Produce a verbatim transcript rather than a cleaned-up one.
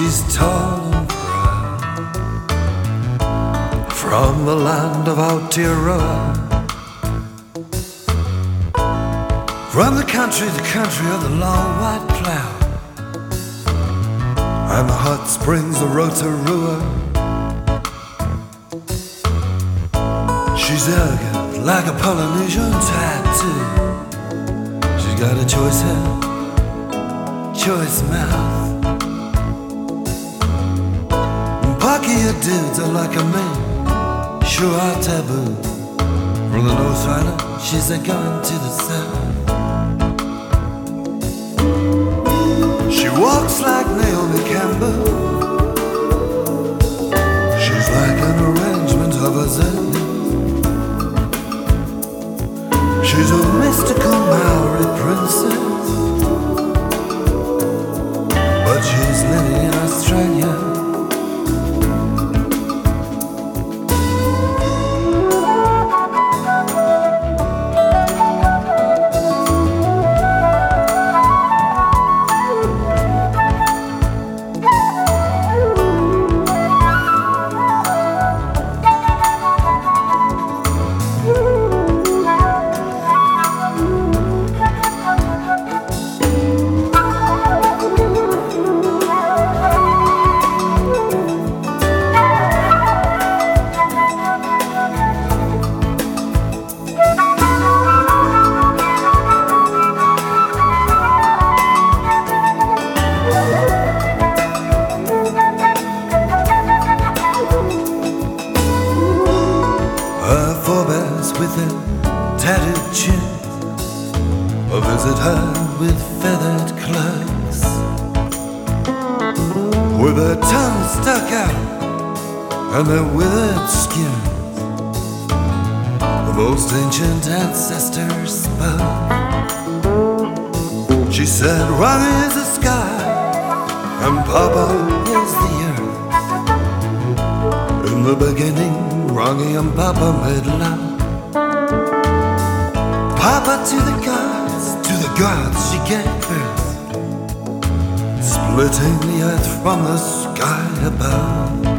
She's tall and proud, from the land of Aotearoa, from the country, the country of the long white cloud, and the hot springs of Rotorua. She's elegant like a Polynesian tattoo. She's got a choice head, choice mouth. Pakia dudes are like a man, sure are taboo. From the North Island, she's a gun to the south. She walks like Naomi Campbell. She's like an arrangement of a zen. She's a mystical Maori princess, but she's living in Australia. Her forebears with their tattooed chins will visit her with feathered cloaks, with their tongues stuck out and their withered skins. The most ancient ancestors spoke. She said, Rangi is the sky and Papa is the earth. In the beginning, Rangi and Papa made love. Papa to the gods, to the gods she gave birth, splitting the earth from the sky above.